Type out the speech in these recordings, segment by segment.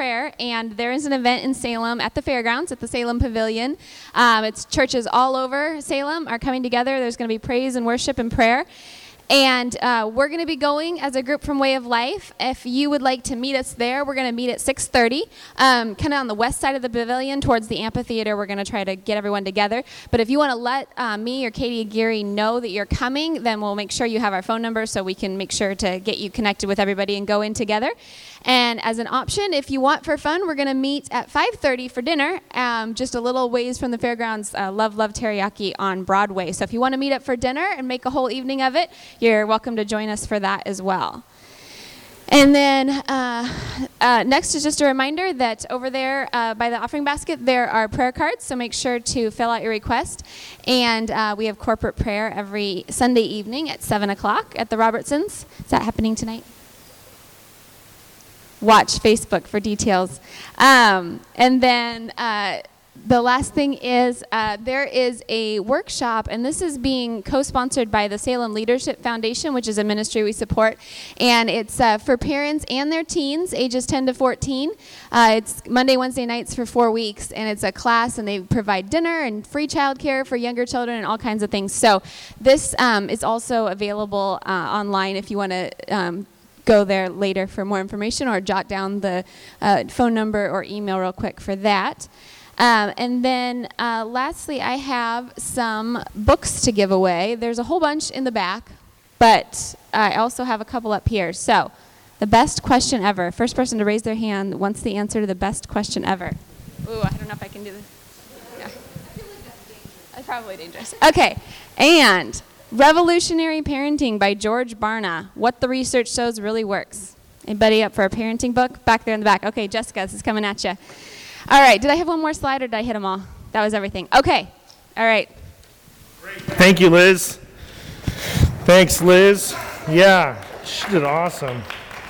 prayer, and there is an event in Salem at the fairgrounds, at the Salem Pavilion. It's churches all over Salem are coming together. There's going to be praise and worship and prayer. And we're going to be going as a group from Way of Life. If you would like to meet us there, we're going to meet at 6:30, kind of on the west side of the pavilion towards the amphitheater. We're going to try to get everyone together. But if you want to let me or Katie Aguirre know that you're coming, then we'll make sure you have our phone number so we can make sure to get you connected with everybody and go in together. And as an option, if you want for fun, we're going to meet at 5:30 for dinner, just a little ways from the fairgrounds, Love Teriyaki on Broadway. So if you want to meet up for dinner and make a whole evening of it, you're welcome to join us for that as well. And then next is just a reminder that over there by the offering basket, there are prayer cards, so make sure to fill out your request. And we have corporate prayer every Sunday evening at 7 o'clock at the Robertsons. Is that happening tonight? Watch Facebook for details. And then the last thing is there is a workshop, and this is being co-sponsored by the Salem Leadership Foundation, which is a ministry we support. And it's for parents and their teens, ages 10 to 14. It's Monday, Wednesday nights for 4 weeks, and it's a class, and they provide dinner and free childcare for younger children and all kinds of things. So this is also available online if you want to go there later for more information, or jot down the phone number or email real quick for that. And then lastly, I have some books to give away. There's a whole bunch in the back, but I also have a couple up here. So, the best question ever. First person to raise their hand wants the answer to the best question ever. Ooh, I don't know if I can do this. Yeah. That's probably dangerous. Okay, and Revolutionary Parenting by George Barna. What the research shows really works. Anybody up for a parenting book? Back there in the back. Okay, Jessica, this is coming at you. All right, did I have one more slide or did I hit them all? That was everything. Okay, all right. Great. Thank you, Liz. Thanks, Liz. Yeah, she did awesome.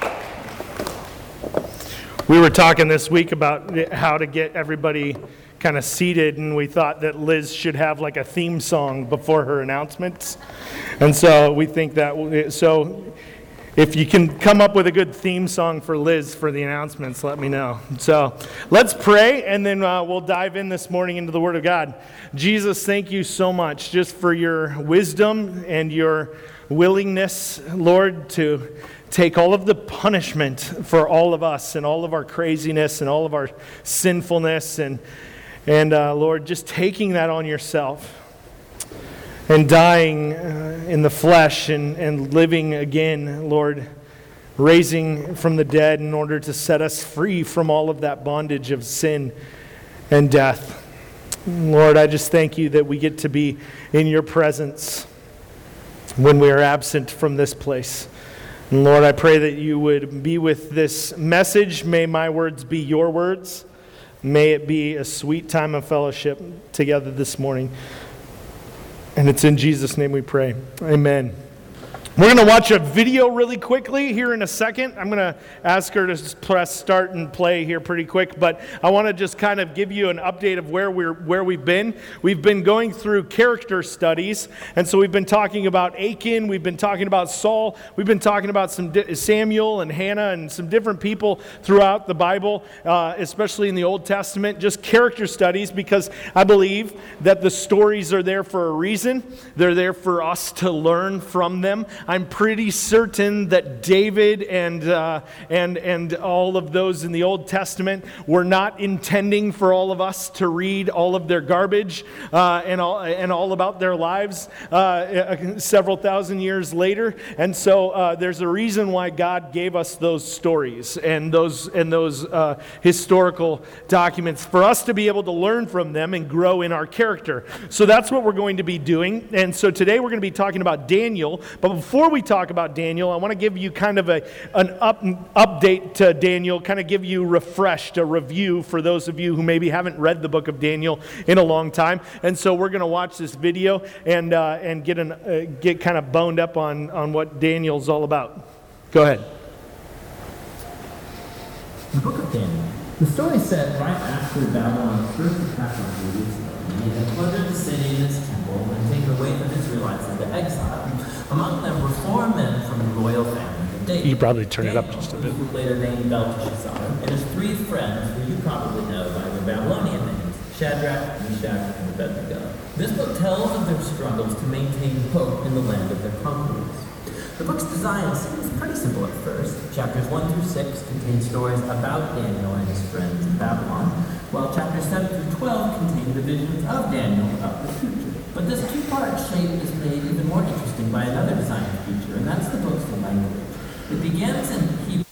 We were talking this week about how to get everybody kind of seated, and we thought that Liz should have like a theme song before her announcements. And so we think that, so if you can come up with a good theme song for Liz for the announcements, let me know. So let's pray, and then we'll dive in this morning into the Word of God. Jesus, thank you so much just for your wisdom and your willingness, Lord, to take all of the punishment for all of us and all of our craziness and all of our sinfulness, and Lord, just taking that on yourself and dying in the flesh and living again, Lord, raising from the dead in order to set us free from all of that bondage of sin and death. Lord, I just thank you that we get to be in your presence when we are absent from this place. And Lord, I pray that you would be with this message. May my words be your words. May it be a sweet time of fellowship together this morning. And it's in Jesus' name we pray. Amen. We're going to watch a video really quickly here in a second. I'm going to ask her to press start and play here pretty quick, but I want to just kind of give you an update of where we've been. We've been going through character studies, and so we've been talking about Achan, we've been talking about Saul, we've been talking about Samuel and Hannah and some different people throughout the Bible, especially in the Old Testament, just character studies, because I believe that the stories are there for a reason. They're there for us to learn from them. I'm pretty certain that David and all of those in the Old Testament were not intending for all of us to read all of their garbage and all about their lives several thousand years later. And so there's a reason why God gave us those stories and those historical documents for us to be able to learn from them and grow in our character. So that's what we're going to be doing. And so today we're going to be talking about Daniel. But before we talk about Daniel, I want to give you kind of an update to Daniel, kind of give you a review for those of you who maybe haven't read the book of Daniel in a long time. And so we're going to watch this video and get kind of boned up on what Daniel's all about. Go ahead. The book of Daniel. The story is set right after Babylon's first attack on Jerusalem. He had plundered the city and its temple and taken away the Israelites into exile. Among them were 4 men from the royal family, of David. You probably turn it up Daniel, just a bit. who was later named Belteshazzar, and his three friends, who you probably know by their Babylonian names, Shadrach, Meshach, and Abednego. This book tells of their struggles to maintain hope in the land of their conquerors. The book's design seems pretty simple at first. Chapters 1 through 6 contain stories about Daniel and his friends in Babylon, while chapters 7 through 12 contain the visions of Daniel about the future. But this two-part shape is made even more interesting by another design feature, and that's the book's language. It begins in Hebrew.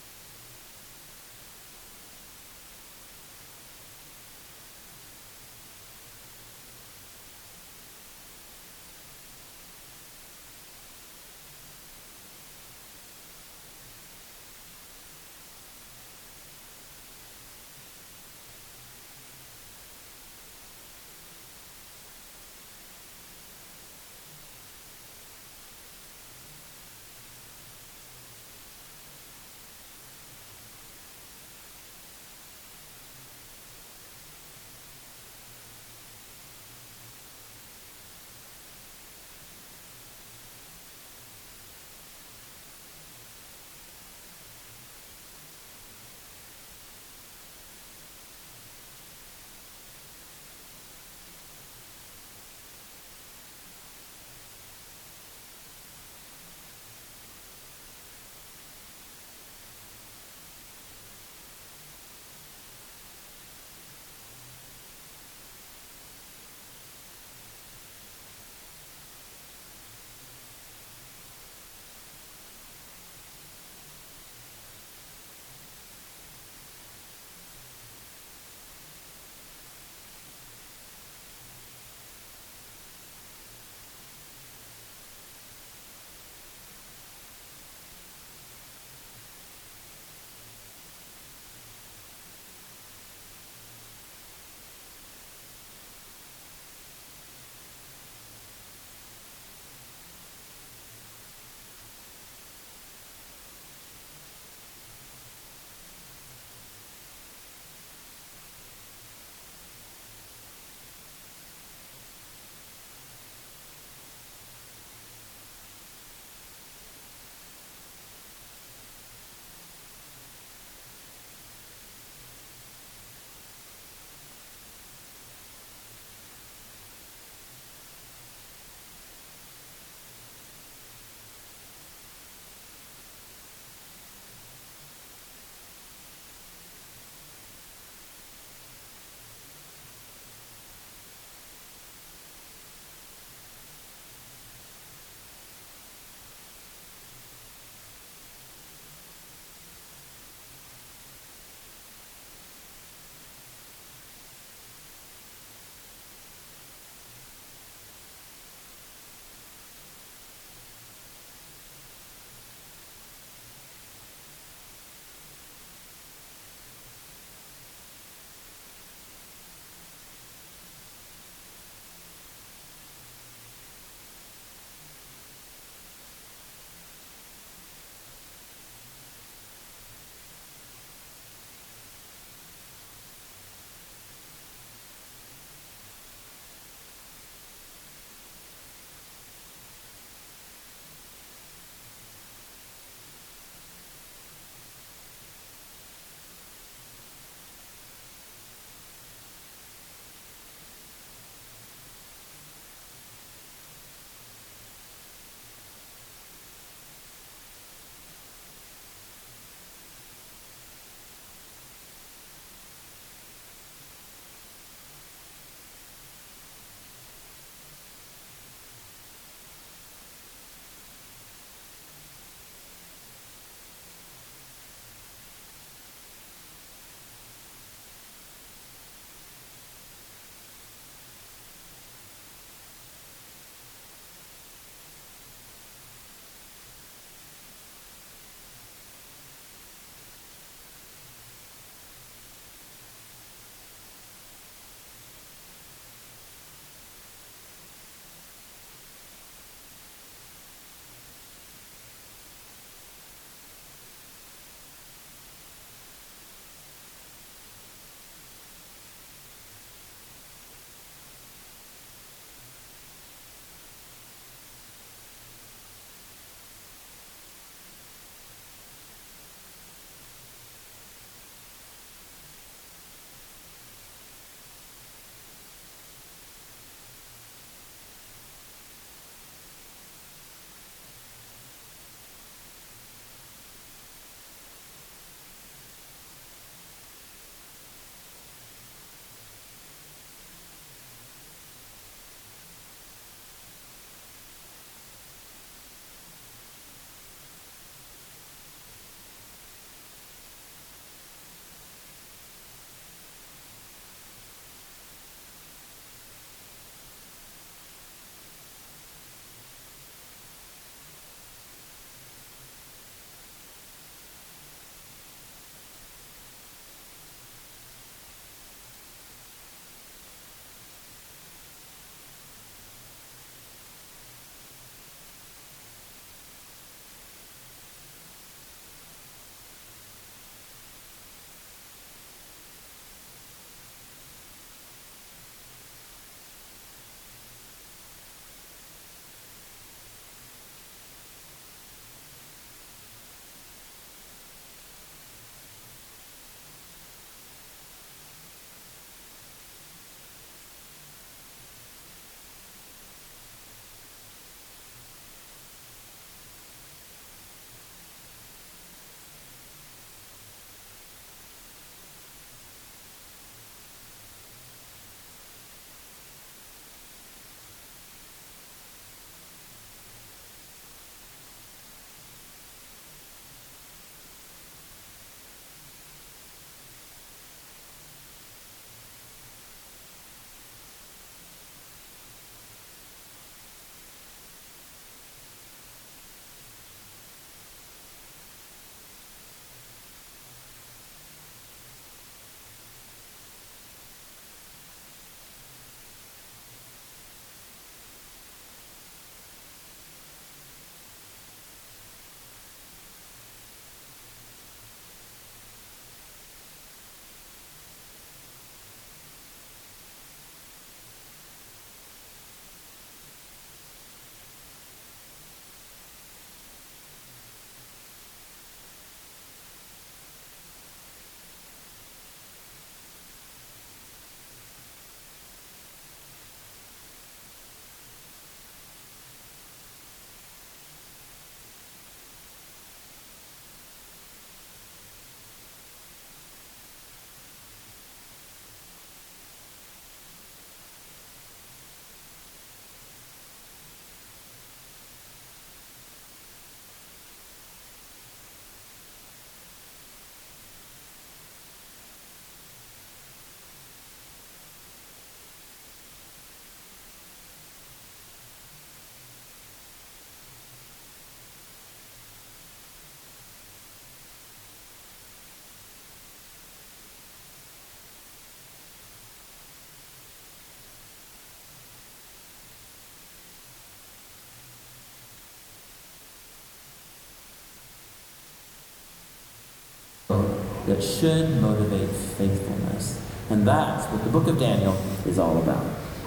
that should motivate faithfulness. And that's what the book of Daniel is all about.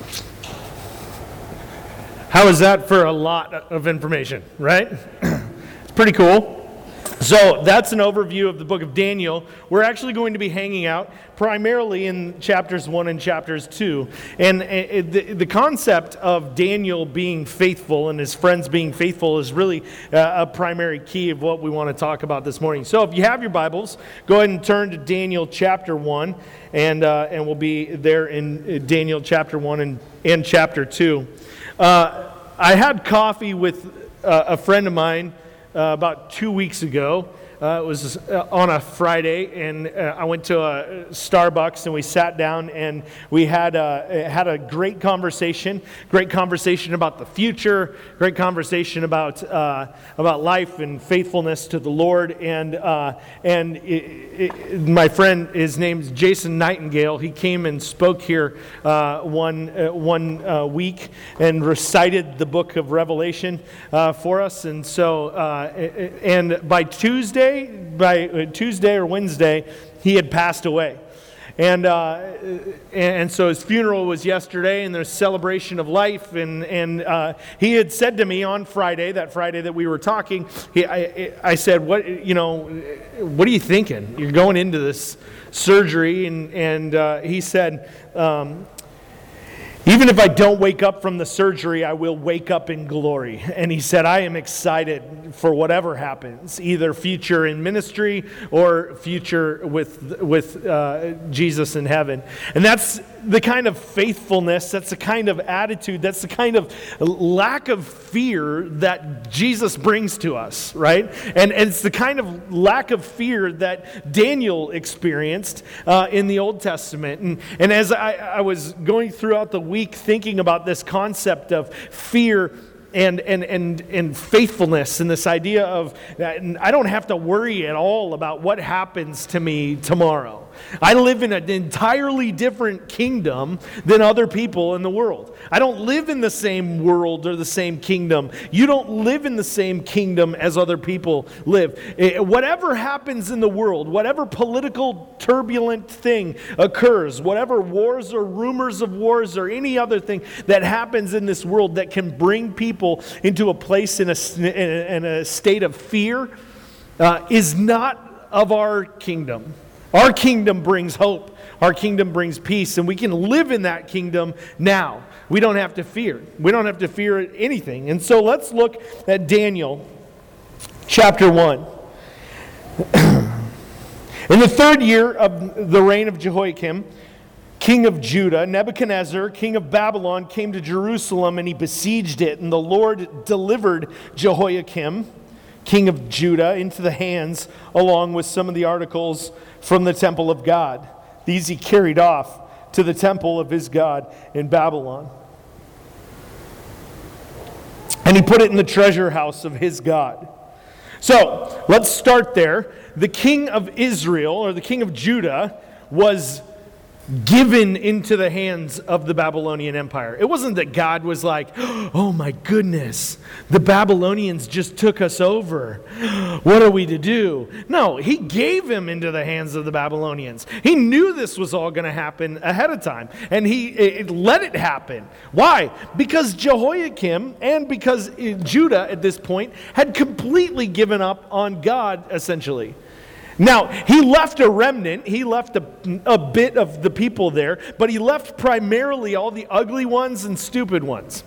How is that for a lot of information, right? It's pretty cool. So that's an overview of the book of Daniel. We're actually going to be hanging out primarily in chapters 1 and chapters 2. And the concept of Daniel being faithful and his friends being faithful is really a primary key of what we want to talk about this morning. So if you have your Bibles, go ahead and turn to Daniel chapter 1, and we'll be there in Daniel chapter 1 and chapter 2. I had coffee with a friend of mine about 2 weeks ago. It was on a Friday, and I went to a Starbucks, and we sat down, and we had a great conversation about the future, great conversation about life and faithfulness to the Lord. And my friend, his name's Jason Nightingale. He came and spoke here one week and recited the book of Revelation for us. And so, and by Tuesday or Wednesday, he had passed away. And so his funeral was yesterday, and there's celebration of life. And he had said to me on Friday, that Friday that we were talking, I said, what are you thinking? You're going into this surgery. And he said, even if I don't wake up from the surgery, I will wake up in glory. And he said, I am excited for whatever happens, either future in ministry or future with Jesus in heaven. And that's the kind of faithfulness, that's the kind of attitude, that's the kind of lack of fear that Jesus brings to us, right? And it's the kind of lack of fear that Daniel experienced in the Old Testament. And as I was going throughout the week thinking about this concept of fear and faithfulness, and this idea of I don't have to worry at all about what happens to me tomorrow. I live in an entirely different kingdom than other people in the world. I don't live in the same world or the same kingdom. You don't live in the same kingdom as other people live. Whatever happens in the world, whatever political turbulent thing occurs, whatever wars or rumors of wars or any other thing that happens in this world that can bring people into a place in a state of fear is not of our kingdom. Our kingdom brings hope. Our kingdom brings peace, and we can live in that kingdom now. We don't have to fear. We don't have to fear anything. And so let's look at Daniel chapter 1. In the third year of the reign of Jehoiakim, king of Judah, Nebuchadnezzar, king of Babylon, came to Jerusalem, and he besieged it. And the Lord delivered Jehoiakim, king of Judah, into the hands, along with some of the articles from the temple of God. These he carried off to the temple of his God in Babylon. And he put it in the treasure house of his God. So, let's start there. The king of Israel, or the king of Judah, was given into the hands of the Babylonian Empire. It wasn't that God was like, oh my goodness, the Babylonians just took us over. What are we to do? No, he gave him into the hands of the Babylonians. He knew this was all going to happen ahead of time, and he let it happen. Why? Because Jehoiakim and because Judah at this point had completely given up on God, essentially. Now, he left a remnant, he left a bit of the people there, but he left primarily all the ugly ones and stupid ones.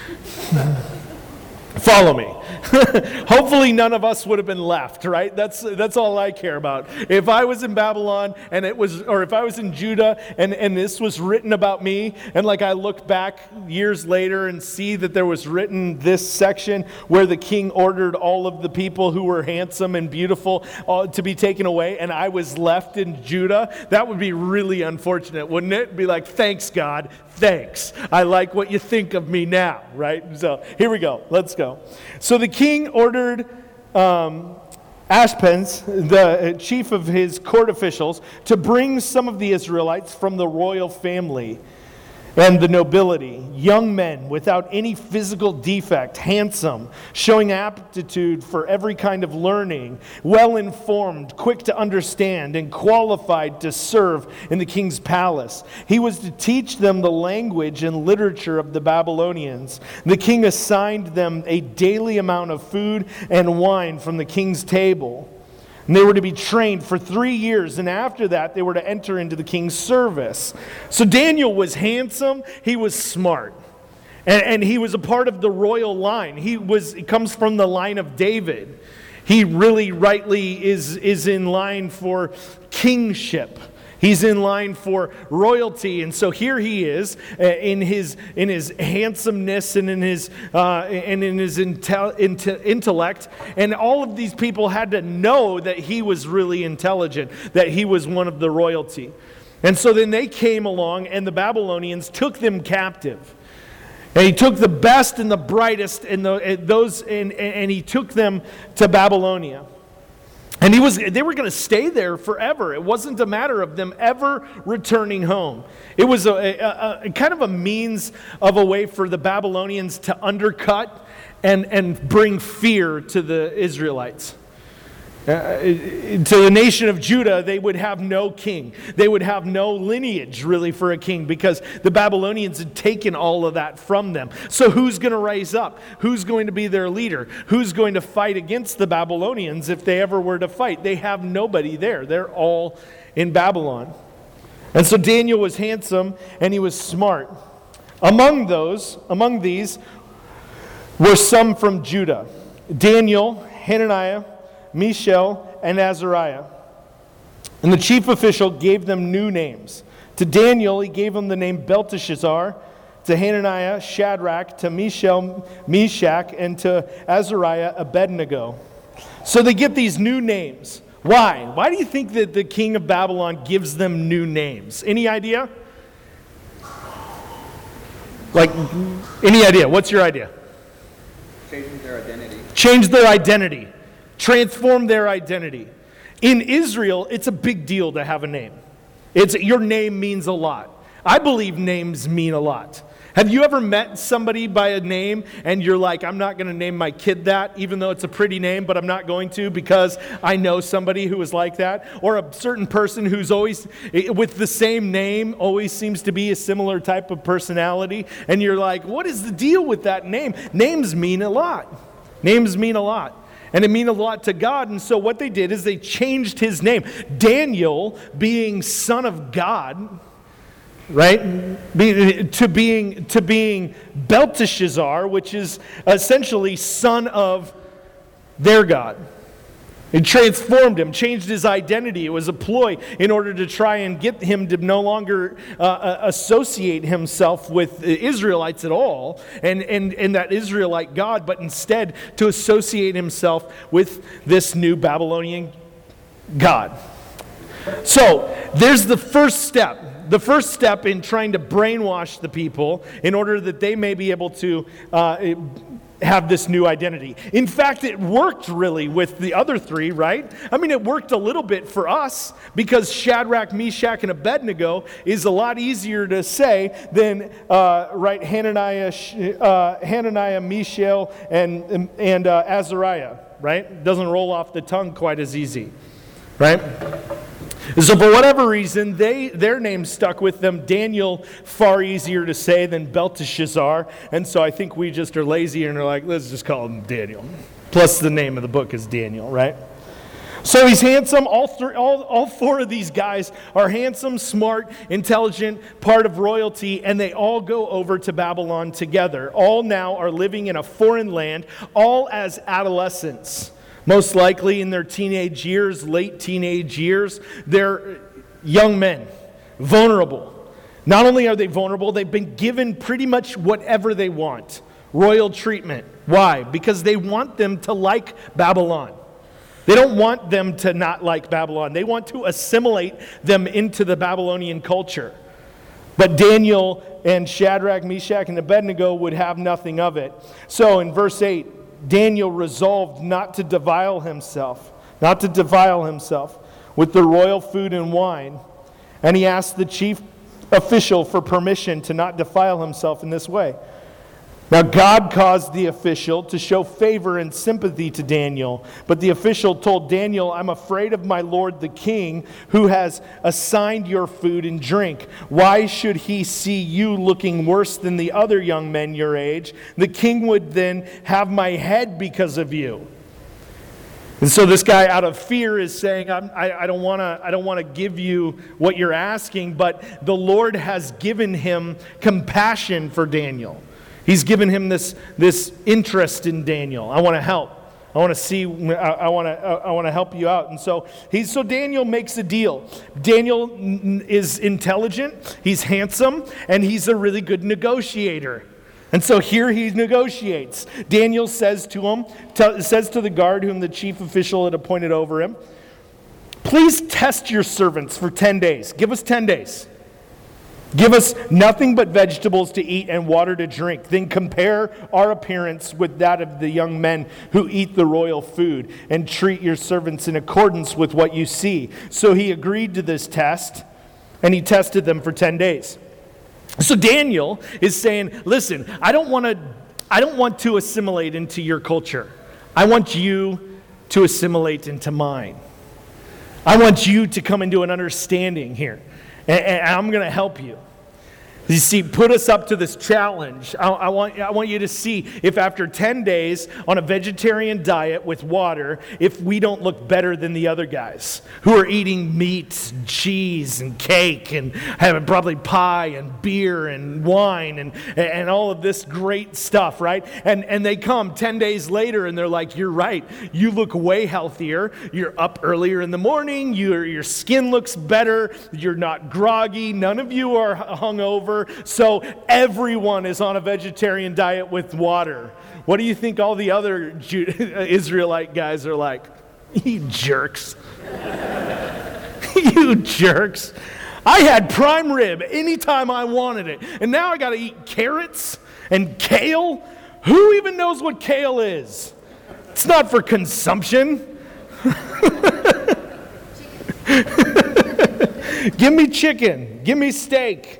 Follow me. Hopefully none of us would have been left, right? That's all I care about. If I was in Babylon or if I was in Judah and this was written about me, and like I look back years later and see that there was written this section where the king ordered all of the people who were handsome and beautiful to be taken away, and I was left in Judah, that would be really unfortunate, wouldn't it? Be like, thanks God, thanks. I like what you think of me now, right? So here we go. Let's go. So the king ordered Ashpenaz, the chief of his court officials, to bring some of the Israelites from the royal family and the nobility, young men without any physical defect, handsome, showing aptitude for every kind of learning, well-informed, quick to understand, and qualified to serve in the king's palace. He was to teach them the language and literature of the Babylonians. The king assigned them a daily amount of food and wine from the king's table. And they were to be trained for 3 years, and after that, they were to enter into the king's service. So Daniel was handsome, he was smart, and he was a part of the royal line. He comes from the line of David. He really rightly is in line for kingship. He's in line for royalty, and so here he is in his handsomeness and in his intellect, and all of these people had to know that he was really intelligent, that he was one of the royalty. And so then they came along, and the Babylonians took them captive. And he took the best and the brightest and he took them to Babylonia. And they were going to stay there forever. It wasn't a matter of them ever returning home. It was a kind of a means of a way for the Babylonians to undercut and bring fear to the Israelites. To the nation of Judah, they would have no king. They would have no lineage, really, for a king, because the Babylonians had taken all of that from them. So who's going to rise up? Who's going to be their leader? Who's going to fight against the Babylonians if they ever were to fight? They have nobody there. They're all in Babylon. And so Daniel was handsome and he was smart. Among these were some from Judah: Daniel, Hananiah, Mishael, and Azariah. And the chief official gave them new names. To Daniel, he gave him the name Belteshazzar. To Hananiah, Shadrach. To Mishael, Meshach. And to Azariah, Abednego. So they get these new names. Why? Why do you think that the king of Babylon gives them new names? Any idea? Any idea? What's your idea? Changing their identity. Change their identity. Transform their identity. In Israel, it's a big deal to have a name. Your name means a lot. I believe names mean a lot. Have you ever met somebody by a name and you're like, I'm not going to name my kid that, even though it's a pretty name, but I'm not going to because I know somebody who is like that? Or a certain person who's always, with the same name, always seems to be a similar type of personality. And you're like, what is the deal with that name? Names mean a lot. Names mean a lot. And it mean a lot to God. And so what they did is they changed his name. Daniel, being son of God, right? To being Belteshazzar, which is essentially son of their God. It transformed him, changed his identity. It was a ploy in order to try and get him to no longer associate himself with the Israelites at all and that Israelite God, but instead to associate himself with this new Babylonian God. So there's the first step. The first step in trying to brainwash the people in order that they may be able to have this new identity. In fact, it worked really with the other three, right? I mean, it worked a little bit for us because Shadrach, Meshach, and Abednego is a lot easier to say than Hananiah, Mishael, and Azariah, right? It doesn't roll off the tongue quite as easy, right? So for whatever reason, their name stuck with them. Daniel, far easier to say than Belteshazzar. And so I think we just are lazy and are like, let's just call him Daniel. Plus the name of the book is Daniel, right? So he's handsome. All four of these guys are handsome, smart, intelligent, part of royalty, and they all go over to Babylon together. All now are living in a foreign land, all as adolescents. Most likely in their teenage years, late teenage years, they're young men, vulnerable. Not only are they vulnerable, they've been given pretty much whatever they want. Royal treatment. Why? Because they want them to like Babylon. They don't want them to not like Babylon. They want to assimilate them into the Babylonian culture. But Daniel and Shadrach, Meshach, and Abednego would have nothing of it. So in verse 8, Daniel resolved not to defile himself with the royal food and wine. And he asked the chief official for permission to not defile himself in this way. Now God caused the official to show favor and sympathy to Daniel, but the official told Daniel, "I'm afraid of my lord the king, who has assigned your food and drink. Why should he see you looking worse than the other young men your age? The king would then have my head because of you." And so this guy, out of fear, is saying, I don't want to give you what you're asking, but the Lord has given him compassion for Daniel. He's given him this interest in Daniel. I want to help. I want to see. I want to help you out. And so Daniel makes a deal. Daniel is intelligent. He's handsome, and he's a really good negotiator. And so here he negotiates. Daniel says to the guard whom the chief official had appointed over him, "Please test your servants for 10 days. Give us 10 days. Give us nothing but vegetables to eat and water to drink. Then compare our appearance with that of the young men who eat the royal food, and treat your servants in accordance with what you see." So he agreed to this test, and he tested them for 10 days. So Daniel is saying, "Listen, I don't want to assimilate into your culture. I want you to assimilate into mine. I want you to come into an understanding here, and I'm going to help you." You see, put us up to this challenge. I want you to see if after 10 days on a vegetarian diet with water, if we don't look better than the other guys who are eating meat, and cheese, and cake, and having probably pie, and beer, and wine, and all of this great stuff, right? And they come 10 days later, and they're like, "You're right. You look way healthier. You're up earlier in the morning. Your skin looks better. You're not groggy. None of you are hungover. So everyone is on a vegetarian diet with water." What do you think all the other Israelite guys are like? "You jerks." "You jerks. I had prime rib anytime I wanted it. And now I got to eat carrots and kale? Who even knows what kale is? It's not for consumption." "Give me chicken. Give me steak."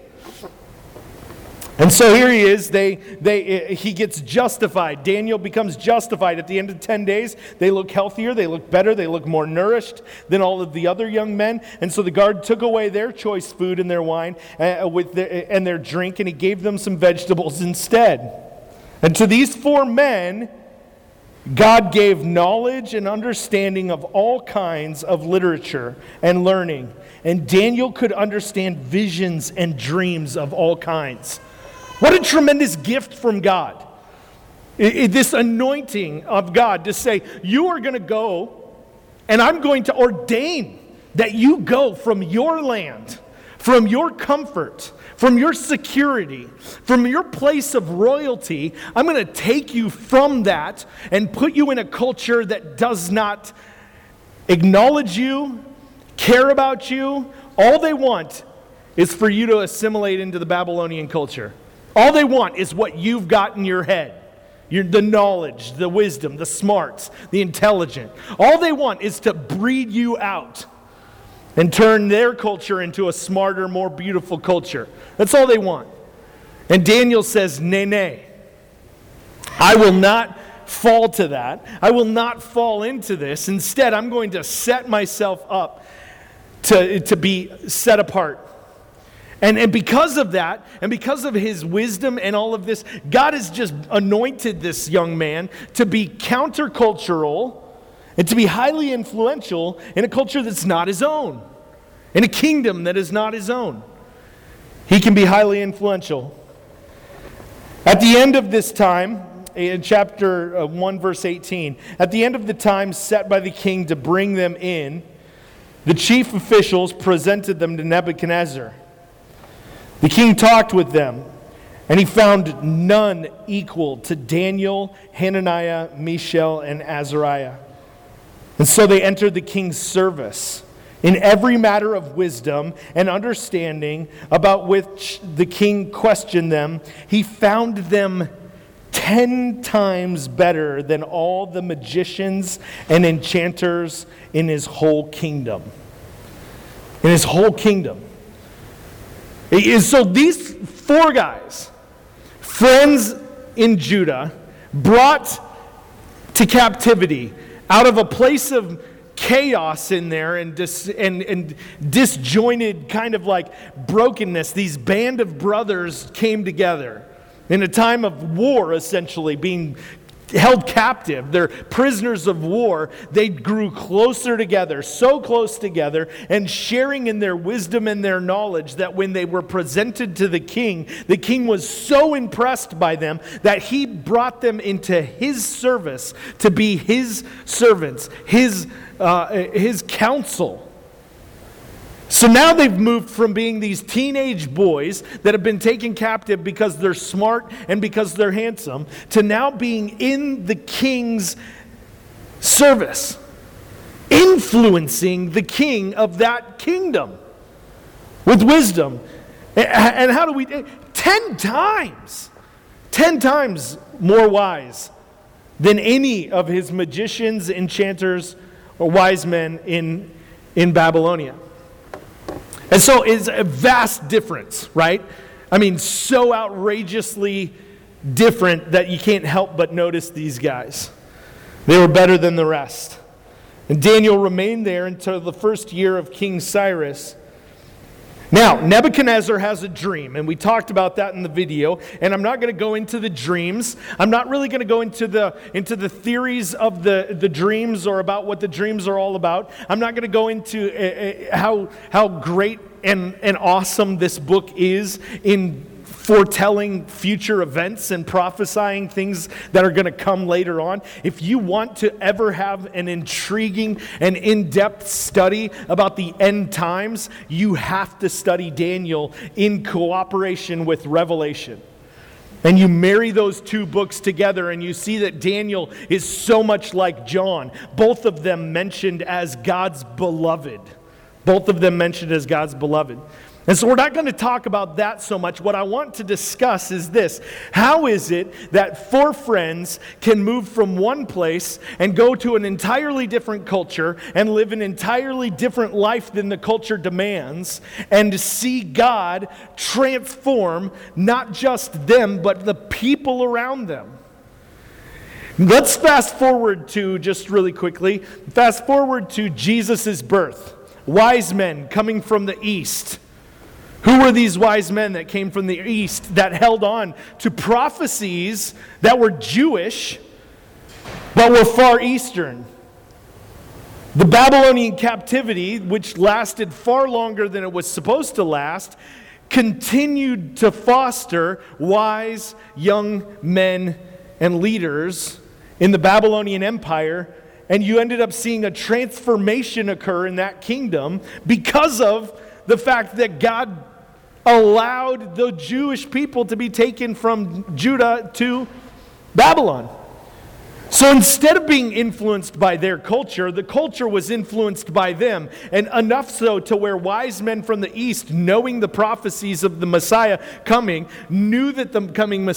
And so here he is. He gets justified. Daniel becomes justified. At the end of 10 days, they look healthier, they look better, they look more nourished than all of the other young men. And so the guard took away their choice food and their wine and their drink, and he gave them some vegetables instead. And to these 4 men, God gave knowledge and understanding of all kinds of literature and learning. And Daniel could understand visions and dreams of all kinds. What a tremendous gift from God. This anointing of God to say, you are going to go, and I'm going to ordain that you go from your land, from your comfort, from your security, from your place of royalty. I'm going to take you from that and put you in a culture that does not acknowledge you, care about you. All they want is for you to assimilate into the Babylonian culture. All they want is what you've got in your head. The knowledge, the wisdom, the smarts, the intelligent. All they want is to breed you out and turn their culture into a smarter, more beautiful culture. That's all they want. And Daniel says, nay. I will not fall to that. I will not fall into this. Instead, I'm going to set myself up to be set apart. And because of that, and because of his wisdom and all of this, God has just anointed this young man to be countercultural and to be highly influential in a culture that's not his own, in a kingdom that is not his own. He can be highly influential. At the end of this time, in chapter 1, verse 18, at the end of the time set by the king to bring them in, the chief officials presented them to Nebuchadnezzar. The king talked with them, and he found none equal to Daniel, Hananiah, Mishael, and Azariah. And so they entered the king's service in every matter of wisdom and understanding about which the king questioned them. He found them 10 times better than all the magicians and enchanters in his whole kingdom. In his whole kingdom. So these 4 guys, friends in Judah, brought to captivity out of a place of chaos in there and disjointed kind of like brokenness. These band of brothers came together in a time of war, essentially being held captive. They're prisoners of war. They grew closer together, so close together, and sharing in their wisdom and their knowledge that when they were presented to the king was so impressed by them that he brought them into his service to be his servants, his counsel. So now they've moved from being these teenage boys that have been taken captive because they're smart and because they're handsome to now being in the king's service, influencing the king of that kingdom with wisdom. And how do we? 10 times more wise than any of his magicians, enchanters, or wise men in Babylonia. And so it's a vast difference, right? I mean, so outrageously different that you can't help but notice these guys. They were better than the rest. And Daniel remained there until the first year of King Cyrus. Now, Nebuchadnezzar has a dream, and we talked about that in the video, and I'm not going to go into the dreams. I'm not really going to go into the theories of the dreams or about what the dreams are all about. I'm not going to go into how great and awesome this book is in foretelling future events and prophesying things that are going to come later on. If you want to ever have an intriguing and in-depth study about the end times, you have to study Daniel in cooperation with Revelation. And you marry those 2 books together and you see that Daniel is so much like John, both of them mentioned as God's beloved. Both of them mentioned as God's beloved. And so we're not going to talk about that so much. What I want to discuss is this. How is it that 4 friends can move from one place and go to an entirely different culture and live an entirely different life than the culture demands and see God transform not just them, but the people around them? Let's fast forward to, just really quickly, fast forward to Jesus' birth. Wise men coming from the east. Who were these wise men that came from the east that held on to prophecies that were Jewish but were far eastern? The Babylonian captivity, which lasted far longer than it was supposed to last, continued to foster wise young men and leaders in the Babylonian Empire, and you ended up seeing a transformation occur in that kingdom because of the fact that God allowed the Jewish people to be taken from Judah to Babylon. So instead of being influenced by their culture, the culture was influenced by them. And enough so to where wise men from the east, knowing the prophecies of the Messiah coming, knew that the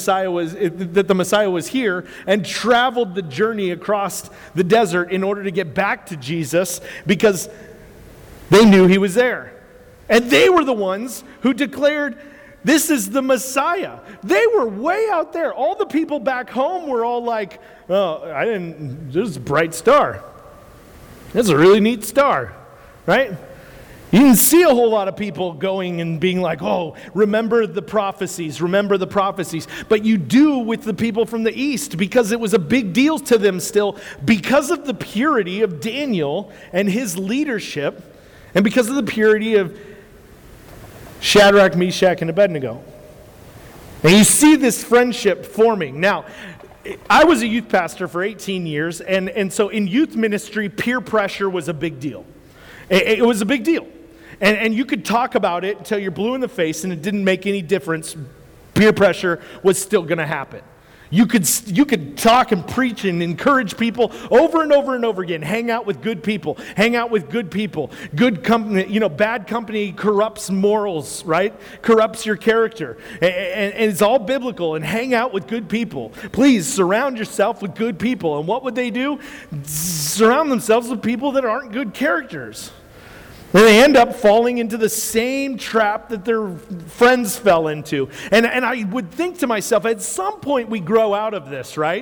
Messiah was here and traveled the journey across the desert in order to get back to Jesus because they knew he was there. And they were the ones who declared, this is the Messiah. They were way out there. All the people back home were all like, oh, there's a bright star. That's a really neat star, right? You didn't see a whole lot of people going and being like, oh, remember the prophecies. But you do with the people from the east because it was a big deal to them still because of the purity of Daniel and his leadership and because of the purity of Shadrach, Meshach, and Abednego. And you see this friendship forming. Now, I was a youth pastor for 18 years, and so in youth ministry, peer pressure was a big deal. It was a big deal. And you could talk about it until you're blue in the face, and it didn't make any difference. Peer pressure was still going to happen. You could talk and preach and encourage people over and over and over again. Hang out with good people. Hang out with good people. Good company, bad company corrupts morals, right? Corrupts your character. And it's all biblical. And hang out with good people. Please surround yourself with good people. And what would they do? Surround themselves with people that aren't good characters. And they end up falling into the same trap that their friends fell into. And I would think to myself, at some point we grow out of this, right?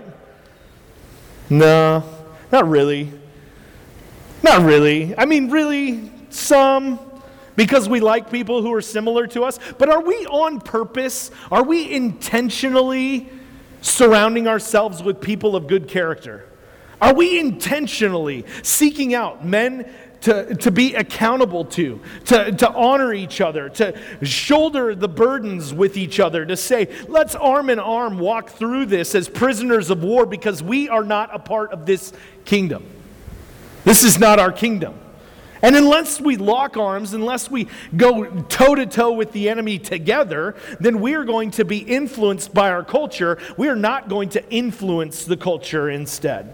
No, not really. Not really. I mean, really, some, because we like people who are similar to us. But are we on purpose? Are we intentionally surrounding ourselves with people of good character? Are we intentionally seeking out men to be accountable to honor each other, to shoulder the burdens with each other, to say, let's arm in arm walk through this as prisoners of war because we are not a part of this kingdom. This is not our kingdom. And unless we lock arms, unless we go toe-to-toe with the enemy together, then we are going to be influenced by our culture. We are not going to influence the culture instead.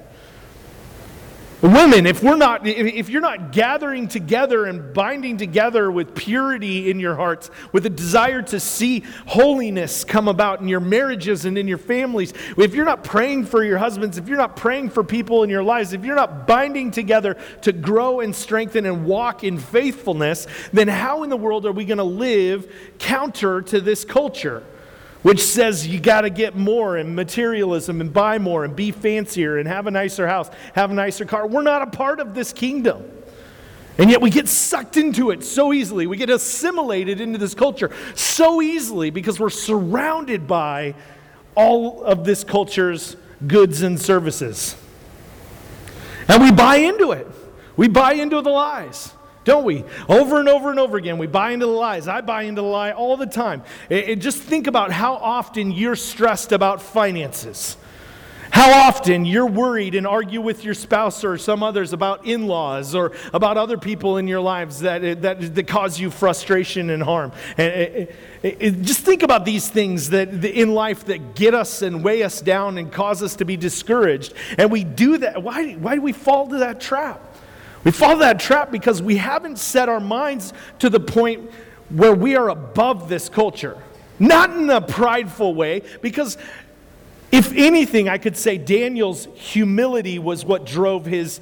Women, if you're not gathering together and binding together with purity in your hearts, with a desire to see holiness come about in your marriages and in your families, if you're not praying for your husbands, if you're not praying for people in your lives, if you're not binding together to grow and strengthen and walk in faithfulness, then how in the world are we going to live counter to this culture? Which says you got to get more and materialism and buy more and be fancier and have a nicer house, have a nicer car. We're not a part of this kingdom. And yet we get sucked into it so easily. We get assimilated into this culture so easily because we're surrounded by all of this culture's goods and services. And we buy into it. We buy into the lies. Don't we? Over and over and over again, we buy into the lies. I buy into the lie all the time. Just think about how often you're stressed about finances. How often you're worried and argue with your spouse or some others about in-laws or about other people in your lives that cause you frustration and harm. And just think about these things that in life that get us and weigh us down and cause us to be discouraged. And we do that. Why do we fall to that trap? We fall to that trap because we haven't set our minds to the point where we are above this culture. Not in a prideful way, because if anything, I could say Daniel's humility was what drove his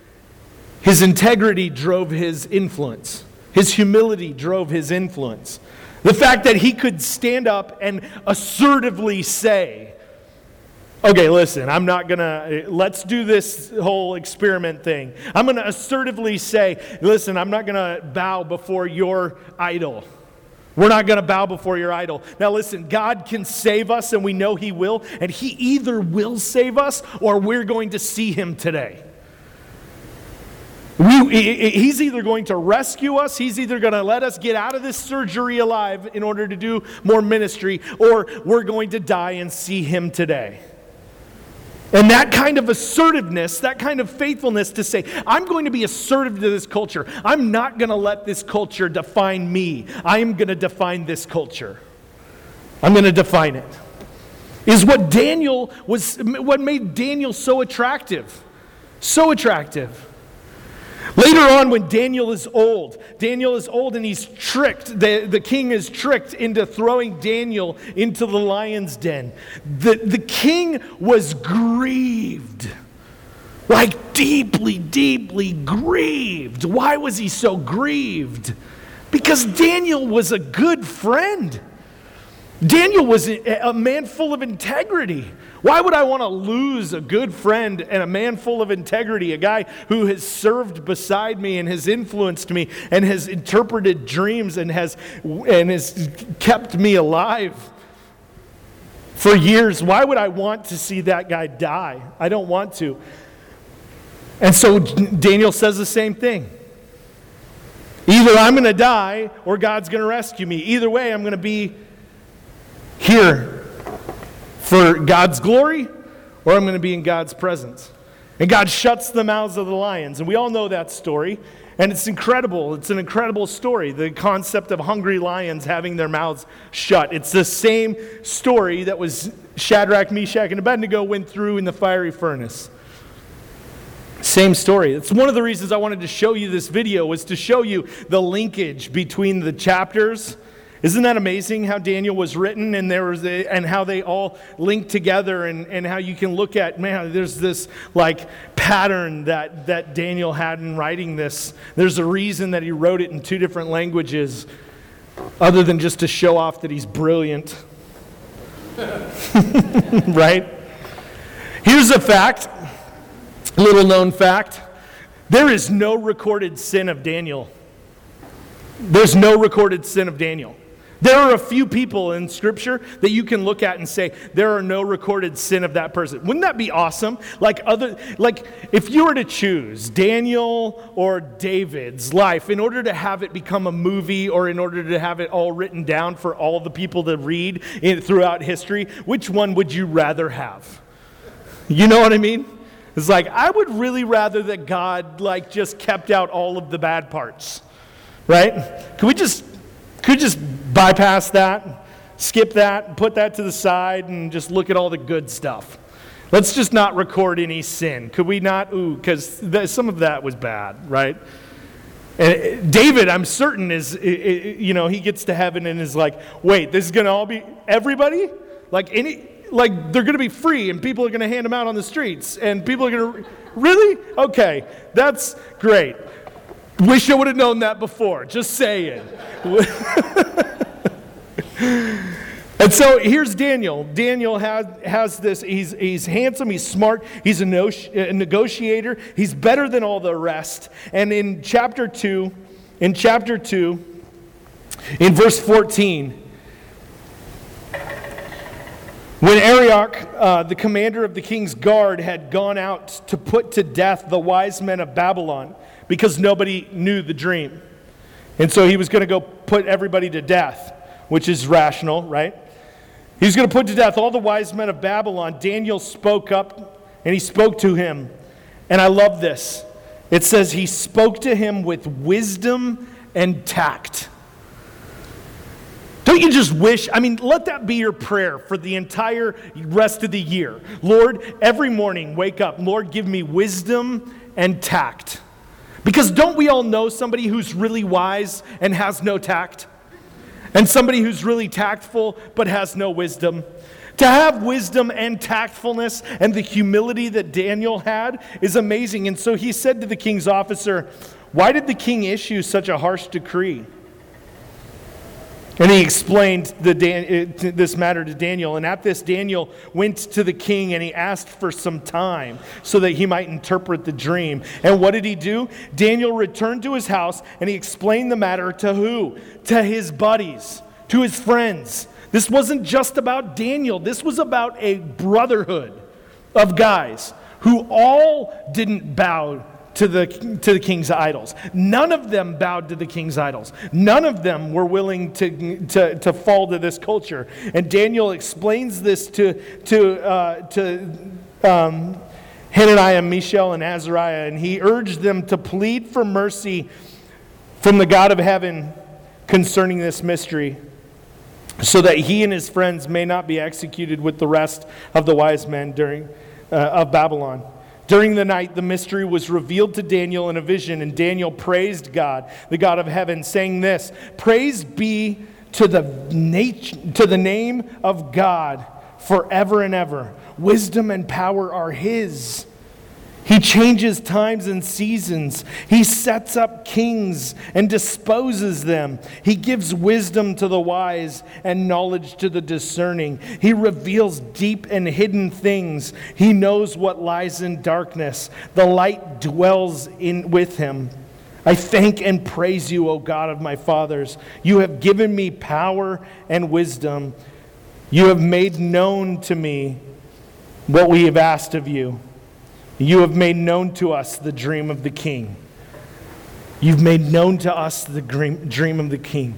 integrity, drove his influence. His humility drove his influence. The fact that he could stand up and assertively say, okay, listen, let's do this whole experiment thing. I'm going to assertively say, listen, I'm not going to bow before your idol. We're not going to bow before your idol. Now listen, God can save us, and we know He will, and He either will save us or we're going to see Him today. He's either going to rescue us, He's either going to let us get out of this surgery alive in order to do more ministry, or we're going to die and see Him today. And that kind of assertiveness, that kind of faithfulness to say, I'm going to be assertive to this culture. I'm not going to let this culture define me. I am going to define this culture. I'm going to define it. Is what made Daniel so attractive. So attractive. Later on, when Daniel is old and he's tricked, the king is tricked into throwing Daniel into the lion's den. The king was grieved, like deeply, deeply grieved. Why was he so grieved? Because Daniel was a good friend. Daniel was a man full of integrity. Why would I want to lose a good friend and a man full of integrity, a guy who has served beside me and has influenced me and has interpreted dreams and has kept me alive for years? Why would I want to see that guy die? I don't want to. And so Daniel says the same thing. Either I'm going to die or God's going to rescue me. Either way, I'm going to be here for God's glory, or I'm going to be in God's presence. And God shuts the mouths of the lions. And we all know that story. And it's incredible. It's an incredible story. The concept of hungry lions having their mouths shut. It's the same story that was Shadrach, Meshach, and Abednego went through in the fiery furnace. Same story. It's one of the reasons I wanted to show you this video, was to show you the linkage between the chapters Isn't that amazing how Daniel was written, and and how they all link together, and how you can look at, man, there's this like pattern that Daniel had in writing this. There's a reason that he wrote it in 2 different languages, other than just to show off that he's brilliant. Right? Here's a fact, little known fact. There is no recorded sin of Daniel. There's no recorded sin of Daniel. There are a few people in Scripture that you can look at and say, there are no recorded sin of that person. Wouldn't that be awesome? Like if you were to choose Daniel or David's life in order to have it become a movie, or in order to have it all written down for all the people to read throughout history, which one would you rather have? You know what I mean? It's like, I would really rather that God just kept out all of the bad parts, right? Could we just bypass that, skip that, put that to the side, and just look at all the good stuff? Let's just not record any sin. Could we not? Because some of that was bad, right? And David, I'm certain, he gets to heaven and is like, wait, this is going to all be everybody? They're going to be free, and people are going to hand them out on the streets, and people are going to, really? Okay, that's great. Wish I would have known that before, just saying. And so here's Daniel. Daniel has this, he's handsome, he's smart, he's a negotiator, he's better than all the rest. And in chapter 2, in verse 14, when Arioch, the commander of the king's guard, had gone out to put to death the wise men of Babylon, because nobody knew the dream. And so he was going to go put everybody to death, which is rational, right? He's going to put to death all the wise men of Babylon. Daniel spoke up, and he spoke to him. And I love this. It says he spoke to him with wisdom and tact. Don't you just wish, let that be your prayer for the entire rest of the year. Lord, every morning, wake up. Lord, give me wisdom and tact. Because don't we all know somebody who's really wise and has no tact? And somebody who's really tactful but has no wisdom? To have wisdom and tactfulness and the humility that Daniel had is amazing. And so he said to the king's officer, why did the king issue such a harsh decree? And he explained this matter to Daniel. And at this, Daniel went to the king and he asked for some time so that he might interpret the dream. And what did he do? Daniel returned to his house and he explained the matter to who? To his buddies, to his friends. This wasn't just about Daniel. This was about a brotherhood of guys who all didn't bow to the king's idols. None of them bowed to the king's idols. None of them were willing to fall to this culture. And Daniel explains this to Hananiah, Mishael, and Azariah, and he urged them to plead for mercy from the God of heaven concerning this mystery, so that he and his friends may not be executed with the rest of the wise men of Babylon. During the night, the mystery was revealed to Daniel in a vision, and Daniel praised God, the God of heaven, saying this, praise be to the name of God forever and ever. Wisdom and power are his. He changes times and seasons. He sets up kings and disposes them. He gives wisdom to the wise and knowledge to the discerning. He reveals deep and hidden things. He knows what lies in darkness. The light dwells with him. I thank and praise you, O God of my fathers. You have given me power and wisdom. You have made known to me what we have asked of you. You have made known to us the dream of the king. You've made known to us the dream of the king.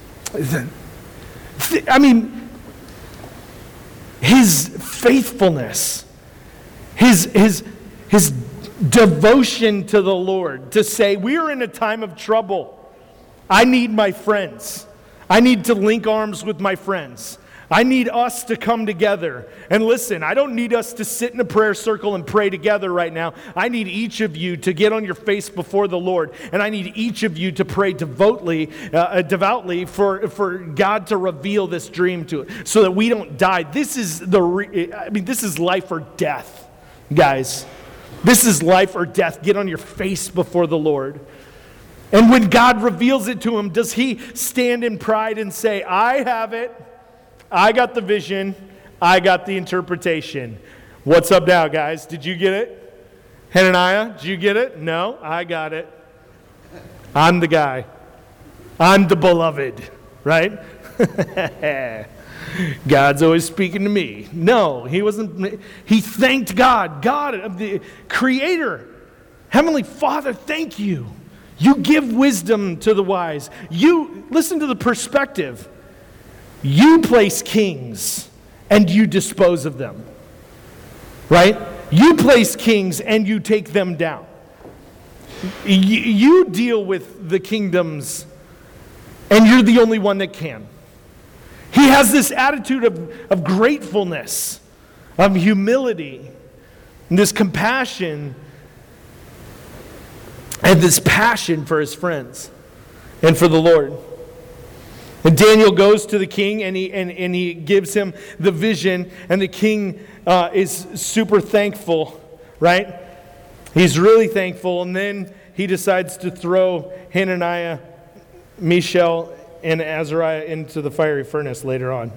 His faithfulness, his devotion to the Lord, to say, we are in a time of trouble. I need my friends. I need to link arms with my friends. I need us to come together. And listen, I don't need us to sit in a prayer circle and pray together right now. I need each of you to get on your face before the Lord. And I need each of you to pray devoutly for God to reveal this dream to us so that we don't die. This is this is life or death, guys. This is life or death. Get on your face before the Lord. And when God reveals it to him, does he stand in pride and say, I have it, I got the vision, I got the interpretation? What's up now, guys? Did you get it? Hananiah, did you get it? No, I got it. I'm the guy. I'm the beloved, right? God's always speaking to me. No, he wasn't. He thanked God, the Creator. Heavenly Father, thank you. You give wisdom to the wise. You, listen to the perspective. You place kings and you dispose of them. Right? You place kings and you take them down. You deal with the kingdoms and you're the only one that can. He has this attitude of gratefulness, of humility, and this compassion, and this passion for his friends and for the Lord. And Daniel goes to the king and he gives him the vision, and the king is super thankful, right? He's really thankful, and then he decides to throw Hananiah, Mishael, and Azariah into the fiery furnace later on.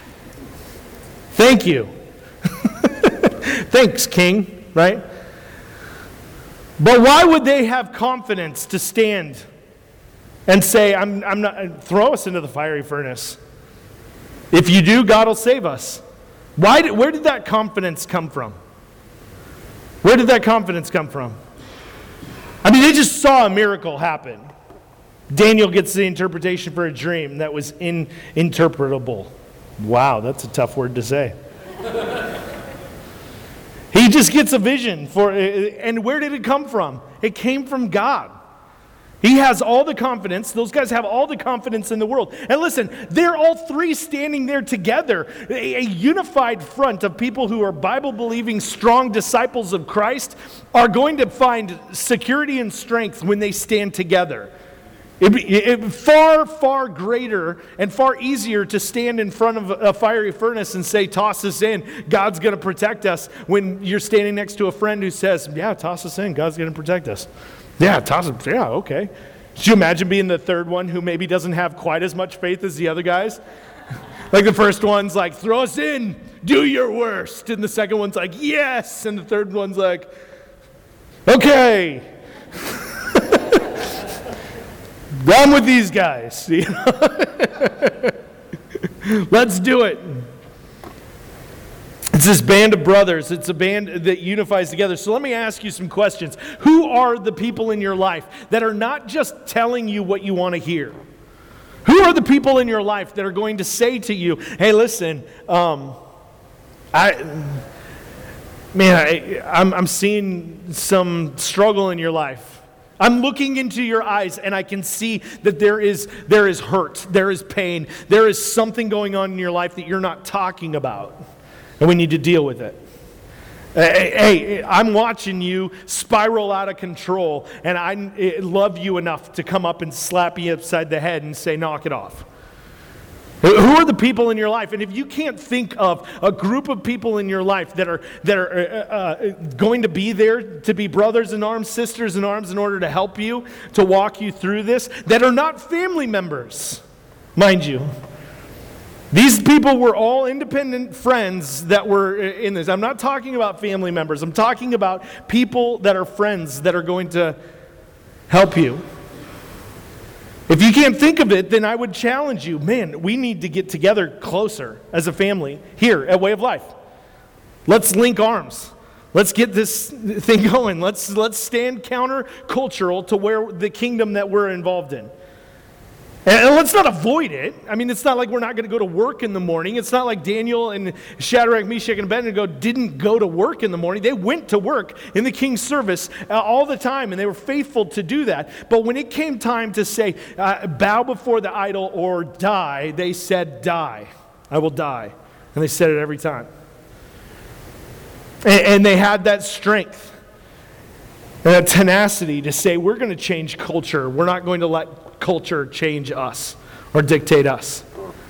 Thank you. Thanks, king, right? But why would they have confidence to stand and say, I'm not, throw us into the fiery furnace? If you do, God will save us. Where did that confidence come from? Where did that confidence come from? I mean, they just saw a miracle happen. Daniel gets the interpretation for a dream that was ininterpretable. Wow, that's a tough word to say. He just gets a vision and where did it come from? It came from God. He has all the confidence. Those guys have all the confidence in the world. And listen, they're all three standing there together, a unified front of people who are Bible-believing, strong disciples of Christ, are going to find security and strength when they stand together. It's far, far greater and far easier to stand in front of a fiery furnace and say, toss us in, God's going to protect us, when you're standing next to a friend who says, yeah, toss us in, God's going to protect us. Yeah, toss us, yeah, okay. Could you imagine being the third one who maybe doesn't have quite as much faith as the other guys? Like the first one's like, throw us in, do your worst. And the second one's like, yes. And the third one's like, okay. I'm with these guys. You know? Let's do it. It's this band of brothers. It's a band that unifies together. So let me ask you some questions. Who are the people in your life that are not just telling you what you want to hear? Who are the people in your life that are going to say to you, hey, listen, I'm seeing some struggle in your life. I'm looking into your eyes and I can see that there is hurt, there is pain, there is something going on in your life that you're not talking about. And we need to deal with it. Hey, I'm watching you spiral out of control, and I love you enough to come up and slap you upside the head and say, knock it off. Who are the people in your life? And if you can't think of a group of people in your life that are going to be there to be brothers in arms, sisters in arms in order to help you, to walk you through this, that are not family members, mind you. These people were all independent friends that were in this. I'm not talking about family members. I'm talking about people that are friends that are going to help you. If you can't think of it, then I would challenge you, man, we need to get together closer as a family here at Way of Life. Let's link arms. Let's get this thing going. Let's stand counter-cultural to where the kingdom that we're involved in. And let's not avoid it. I mean, it's not like we're not going to go to work in the morning. It's not like Daniel and Shadrach, Meshach, and Abednego didn't go to work in the morning. They went to work in the king's service all the time, and they were faithful to do that. But when it came time to say, bow before the idol or die, they said die. I will die. And they said it every time. And they had that strength and that tenacity to say, we're going to change culture. We're not going to let culture change us or dictate us.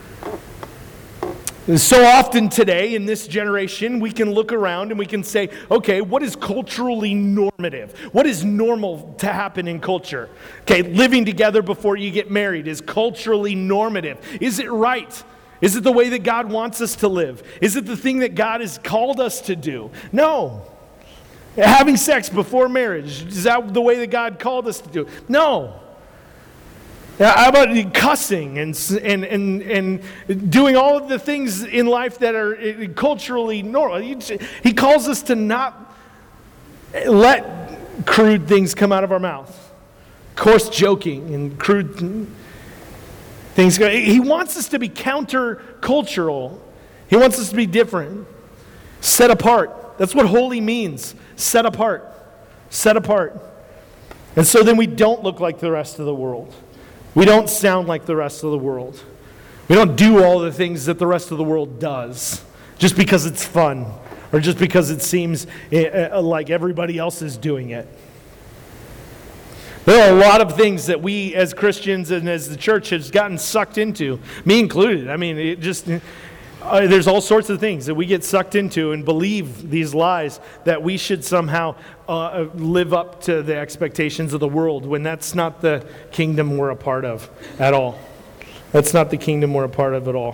So often today in this generation, we can look around and we can say, okay, what is culturally normative? What is normal to happen in culture? Okay, living together before you get married is culturally normative. Is it right? Is it the way that God wants us to live? Is it the thing that God has called us to do? No. Having sex before marriage, is that the way that God called us to do? No. How about cussing and doing all of the things in life that are culturally normal? He calls us to not let crude things come out of our mouth. Coarse joking and crude things. He wants us to be countercultural. He wants us to be different. Set apart. That's what holy means. Set apart. Set apart. And so then we don't look like the rest of the world. We don't sound like the rest of the world. We don't do all the things that the rest of the world does just because it's fun or just because it seems like everybody else is doing it. There are a lot of things that we as Christians and as the church has gotten sucked into, me included. I mean, there's all sorts of things that we get sucked into and believe these lies that we should somehow live up to the expectations of the world when that's not the kingdom we're a part of at all. That's not the kingdom we're a part of at all.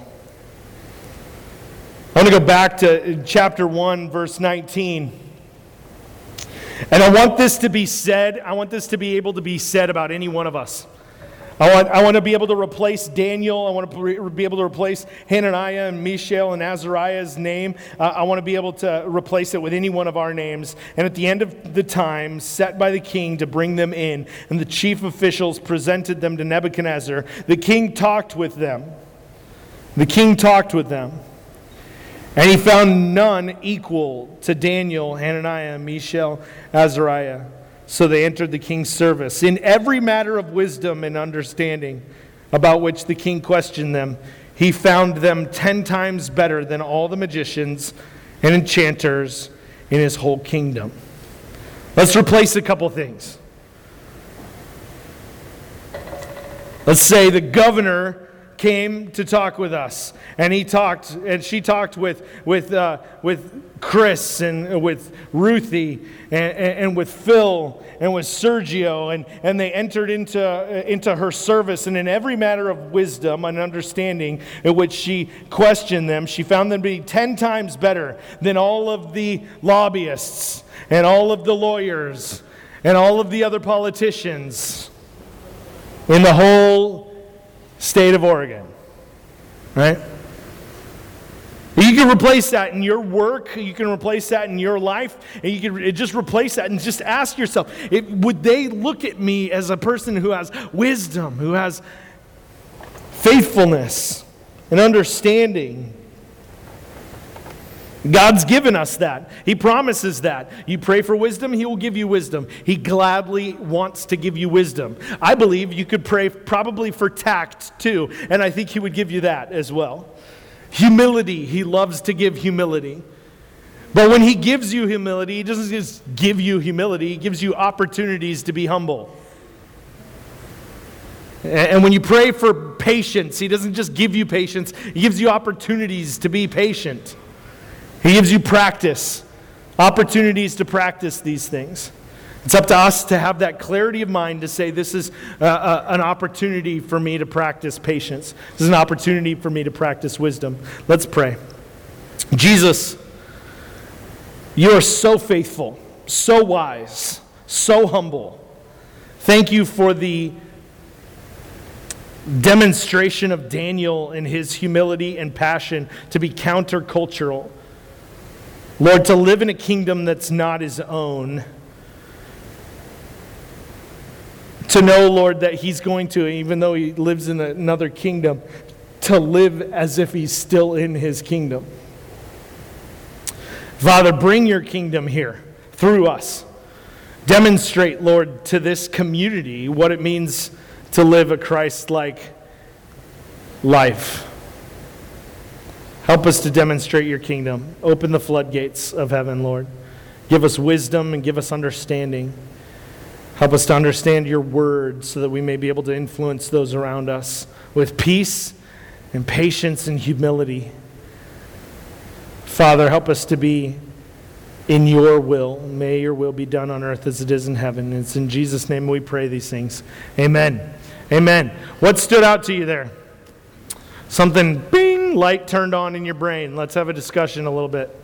I want to go back to chapter 1, verse 19. And I want this to be said, I want this to be able to be said about any one of us. I want to be able to replace Daniel. I want to be able to replace Hananiah and Mishael and Azariah's name. I want to be able to replace it with any one of our names. And at the end of the time set by the king to bring them in, and the chief officials presented them to Nebuchadnezzar, the king talked with them. The king talked with them. And he found none equal to Daniel, Hananiah, Mishael, Azariah. So they entered the king's service. In every matter of wisdom and understanding about which the king questioned them, he found them 10 times better than all the magicians and enchanters in his whole kingdom. Let's replace a couple things. Let's say the governor came to talk with us, and she talked with Chris and with Ruthie and with Phil and with Sergio, and they entered into her service, and in every matter of wisdom and understanding in which she questioned them, she found them to be 10 times better than all of the lobbyists and all of the lawyers and all of the other politicians in the whole state of Oregon, right? You can replace that in your work. You can replace that in your life. And you can just replace that and just ask yourself, would they look at me as a person who has wisdom, who has faithfulness and understanding? God's given us that. He promises that. You pray for wisdom, He will give you wisdom. He gladly wants to give you wisdom. I believe you could pray probably for tact too, and I think He would give you that as well. Humility, He loves to give humility. But when He gives you humility, He doesn't just give you humility, He gives you opportunities to be humble. And when you pray for patience, He doesn't just give you patience, He gives you opportunities to be patient. He gives you practice, opportunities to practice these things. It's up to us to have that clarity of mind to say, this is an opportunity for me to practice patience. This is an opportunity for me to practice wisdom. Let's pray. Jesus, you are so faithful, so wise, so humble. Thank you for the demonstration of Daniel and his humility and passion to be countercultural. Lord, to live in a kingdom that's not his own. To know, Lord, that he's going to, even though he lives in another kingdom, to live as if he's still in his kingdom. Father, bring your kingdom here through us. Demonstrate, Lord, to this community what it means to live a Christ-like life. Help us to demonstrate your kingdom. Open the floodgates of heaven, Lord. Give us wisdom and give us understanding. Help us to understand your word so that we may be able to influence those around us with peace and patience and humility. Father, help us to be in your will. May your will be done on earth as it is in heaven. It's in Jesus' name we pray these things. Amen. Amen. What stood out to you there? Something, bing, light turned on in your brain. Let's have a discussion a little bit.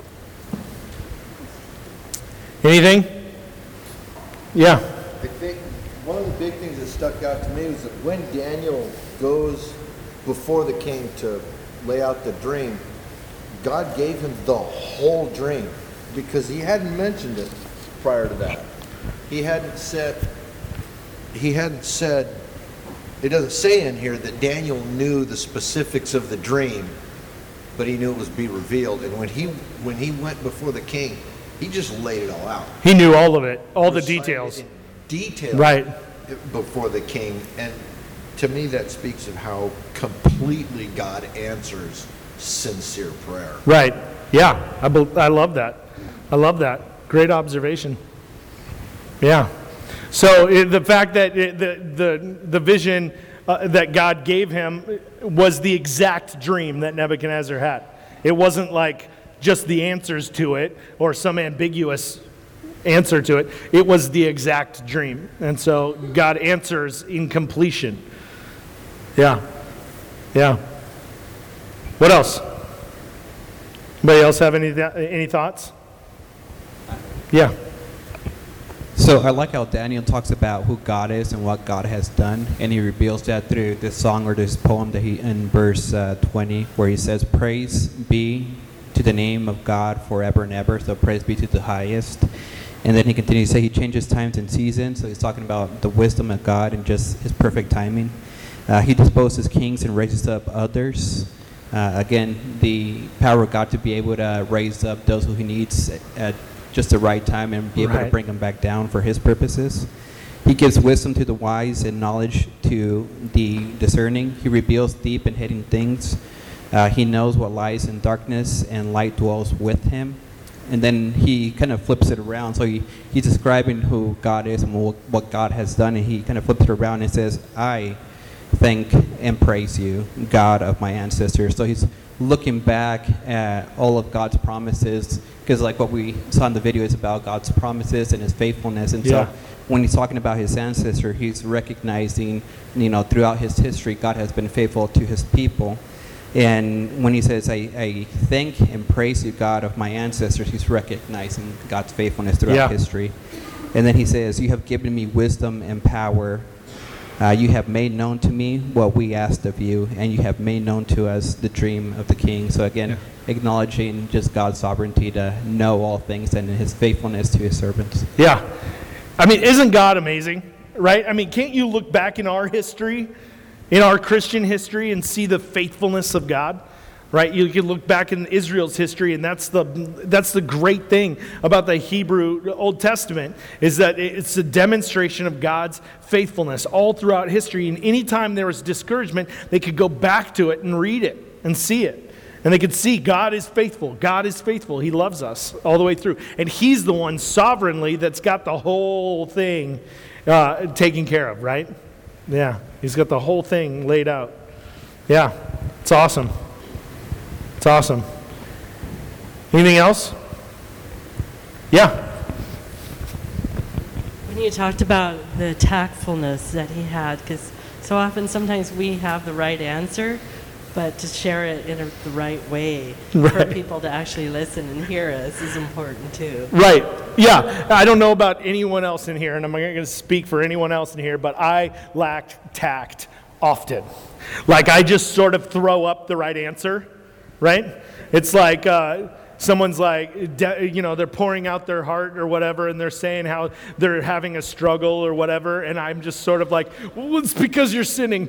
Anything? Yeah. I think one of the big things that stuck out to me was that when Daniel goes before the king to lay out the dream, God gave him the whole dream because he hadn't mentioned it prior to that. He hadn't said, it doesn't say in here that Daniel knew the specifics of the dream, but he knew it was be revealed. And when he went before the king, he just laid it all out. He knew all of it, all the Recited details. in detail Right. before the king. And to me, that speaks of how completely God answers sincere prayer. Right. Yeah. I love that. I love that. Great observation. Yeah. So the fact that the vision that God gave him was the exact dream that Nebuchadnezzar had. It wasn't like just the answers to it or some ambiguous answer to it. It was the exact dream. And so God answers in completion. Yeah. Yeah. What else? Anybody else have any thoughts? Yeah. So I like how Daniel talks about who God is and what God has done, and he reveals that through this song or this poem that he in verse 20, where he says, "Praise be to the name of God forever and ever." So praise be to the highest. And then he continues to say he changes times and seasons. So he's talking about the wisdom of God and just his perfect timing. He disposes kings and raises up others. Again, the power of God to be able to raise up those who he needs at just the right time and be able to bring them back down for his purposes. He gives wisdom to the wise and knowledge to the discerning. He reveals deep and hidden things. He knows what lies in darkness, and light dwells with him. And then he kind of flips it around. So he's describing who God is and what God has done, and he kind of flips it around and says, "I thank and praise you, God of my ancestors." So he's looking back at all of God's promises, because like what we saw in the video is about God's promises and his faithfulness. And so when he's talking about his ancestor, he's recognizing, throughout his history, God has been faithful to his people. And when he says, I thank and praise you, God of my ancestors, he's recognizing God's faithfulness throughout history. And then he says, you have given me wisdom and power. You have made known to me what we asked of you, and you have made known to us the dream of the king. So again, acknowledging just God's sovereignty to know all things and his faithfulness to his servants. Yeah. I mean, isn't God amazing, right? I mean, can't you look back in our history, in our Christian history, and see the faithfulness of God? Right? You can look back in Israel's history, and that's the great thing about the Hebrew Old Testament, is that it's a demonstration of God's faithfulness all throughout history. And anytime there was discouragement, they could go back to it and read it and see it. And they could see God is faithful. God is faithful. He loves us all the way through. And he's the one sovereignly that's got the whole thing taken care of, right? Yeah. He's got the whole thing laid out. Yeah. It's awesome. It's awesome. Anything else? Yeah. When you talked about the tactfulness that he had, because so often sometimes we have the right answer, but to share it in the right way for people to actually listen and hear us is important too. Right. Yeah. I don't know about anyone else in here, and I'm not going to speak for anyone else in here, but I lacked tact often. Like I just sort of throw up the right answer. Right? It's like someone's like, they're pouring out their heart or whatever, and they're saying how they're having a struggle or whatever, and I'm just sort of like, well, it's because you're sinning.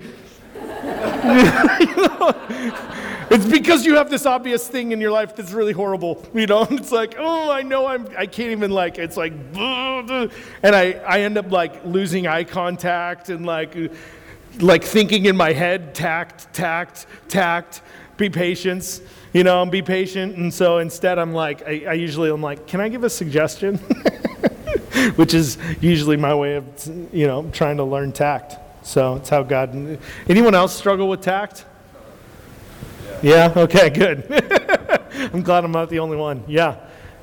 It's because you have this obvious thing in your life that's really horrible. It's like, oh, I know I can't even it's like, and I end up like losing eye contact and like thinking in my head, tact, be patient. and be patient. And so instead I'm like, I usually am like, can I give a suggestion? Which is usually my way of, trying to learn tact. So it's how God, anyone else struggle with tact? Yeah? Okay, good. I'm glad I'm not the only one. Yeah.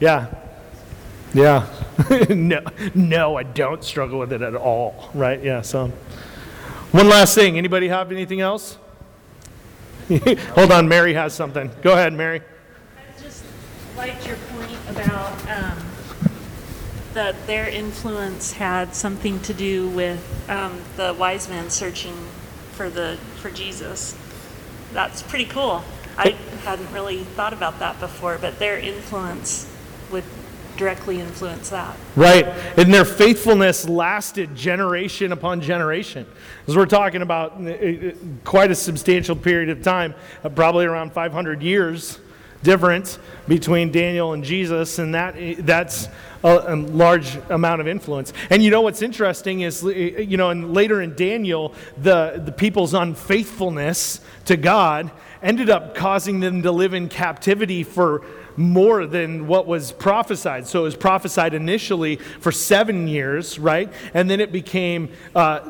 No, I don't struggle with it at all, right? Yeah, so. One last thing. Anybody have anything else? Hold on, Mary has something. Go ahead, Mary. I just liked your point about that their influence had something to do with the wise men searching for Jesus. That's pretty cool. I hadn't really thought about that before, but their influence would directly influence that. Right. And their faithfulness lasted generation upon generation. As we're talking about quite a substantial period of time, probably around 500 years difference between Daniel and Jesus, and that's a large amount of influence. And what's interesting is, and later in Daniel, the people's unfaithfulness to God ended up causing them to live in captivity for more than what was prophesied. So it was prophesied initially for 7 years, right? And then it became, it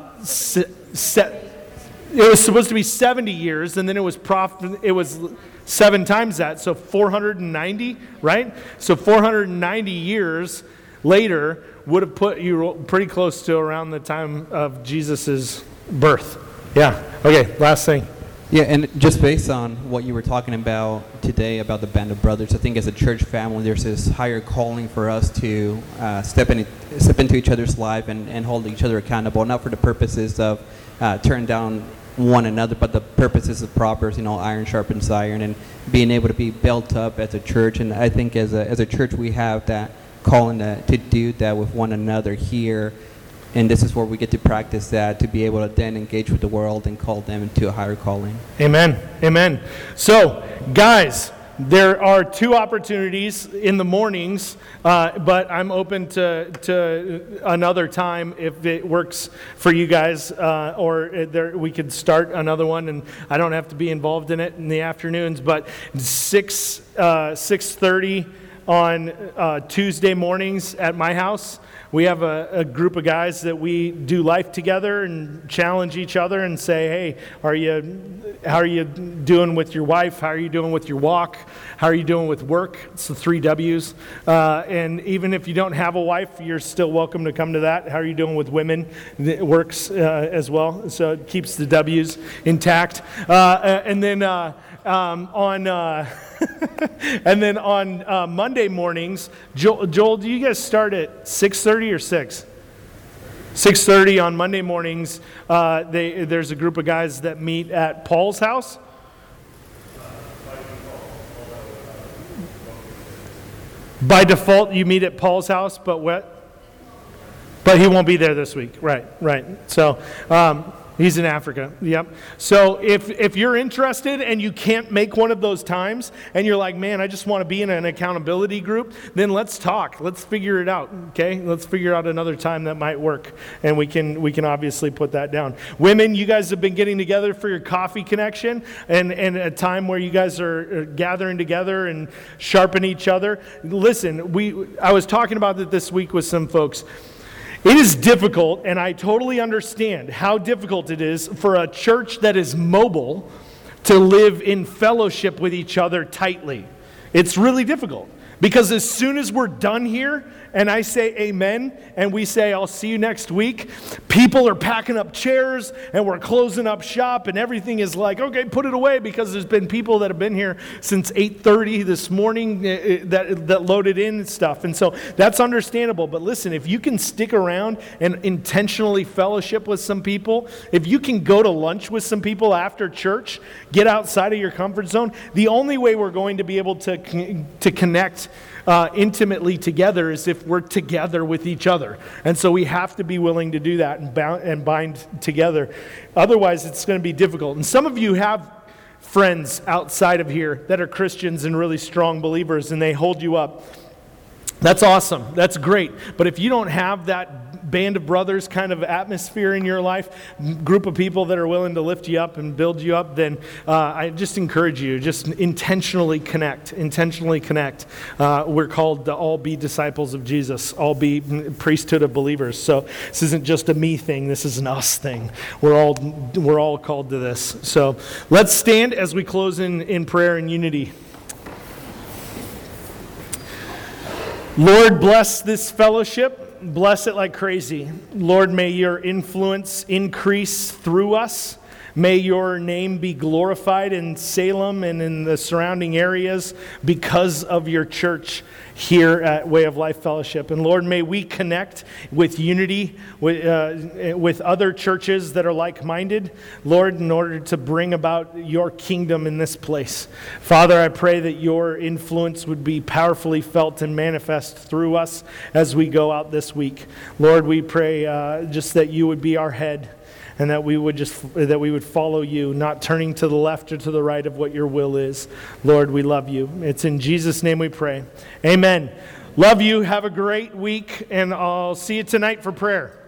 was supposed to be 70 years, and then it was 7 times that, so 490, right? So 490 years later would have put you pretty close to around the time of Jesus' birth. Yeah, okay, last thing. Yeah, and just based on what you were talking about today about the Band of Brothers, I think as a church family, there's this higher calling for us to step into each other's life and hold each other accountable, not for the purposes of turn down one another, but the purposes of Proverbs, iron sharpens iron, and being able to be built up as a church. And I think as a church, we have that calling to do that with one another here. And this is where we get to practice that, to be able to then engage with the world and call them into a higher calling. Amen. Amen. So, guys, there are 2 opportunities in the mornings, but I'm open to another time if it works for you guys, or we could start another one, and I don't have to be involved in it in the afternoons. But 6:30 on Tuesday mornings at my house. We have a group of guys that we do life together and challenge each other and say, hey, how are you doing with your wife? How are you doing with your walk? How are you doing with work? It's the 3 W's. And even if you don't have a wife, you're still welcome to come to that. How are you doing with women? It works as well. So it keeps the W's intact. And then on Monday mornings, Joel, do you guys start at 6:30 or 6? 6:30 on Monday mornings. There's a group of guys that meet at Paul's house. By default, you meet at Paul's house, but what? But he won't be there this week. Right. So, he's in Africa. Yep. So if you're interested and you can't make one of those times and you're like, man, I just want to be in an accountability group, then let's talk. Let's figure it out. Okay? Let's figure out another time that might work, and we can obviously put that down. Women, you guys have been getting together for your coffee connection and a time where you guys are gathering together and sharpen each other. Listen, I was talking about it this week with some folks. It is difficult, and I totally understand how difficult it is for a church that is mobile to live in fellowship with each other tightly. It's really difficult. Because as soon as we're done here, and I say amen, and we say, I'll see you next week, people are packing up chairs, and we're closing up shop, and everything is like, okay, put it away, because there's been people that have been here since 8:30 this morning that loaded in stuff. And so that's understandable. But listen, if you can stick around and intentionally fellowship with some people, if you can go to lunch with some people after church, get outside of your comfort zone, the only way we're going to be able to connect intimately together is if we're together with each other. And so we have to be willing to do that and bind together. Otherwise, it's going to be difficult. And some of you have friends outside of here that are Christians and really strong believers, and they hold you up. That's awesome. That's great. But if you don't have that band of brothers kind of atmosphere in your life, group of people that are willing to lift you up and build you up, then I just encourage you, just intentionally connect. We're called to all be disciples of Jesus, all be priesthood of believers. So this isn't just a me thing, this is an us thing. We're all called to this. So let's stand as we close in prayer and unity. Lord, bless this fellowship. Bless it like crazy. Lord, may your influence increase through us. May your name be glorified in Salem and in the surrounding areas because of your church here at Way of Life Fellowship. And Lord, may we connect with unity with other churches that are like-minded, Lord, in order to bring about your kingdom in this place. Father, I pray that your influence would be powerfully felt and manifest through us as we go out this week. Lord, we pray just that you would be our head, and that we would follow you, not turning to the left or to the right of what your will is. Lord, we love you. It's in Jesus' name we pray. Amen. Love you. Have a great week, and I'll see you tonight for prayer.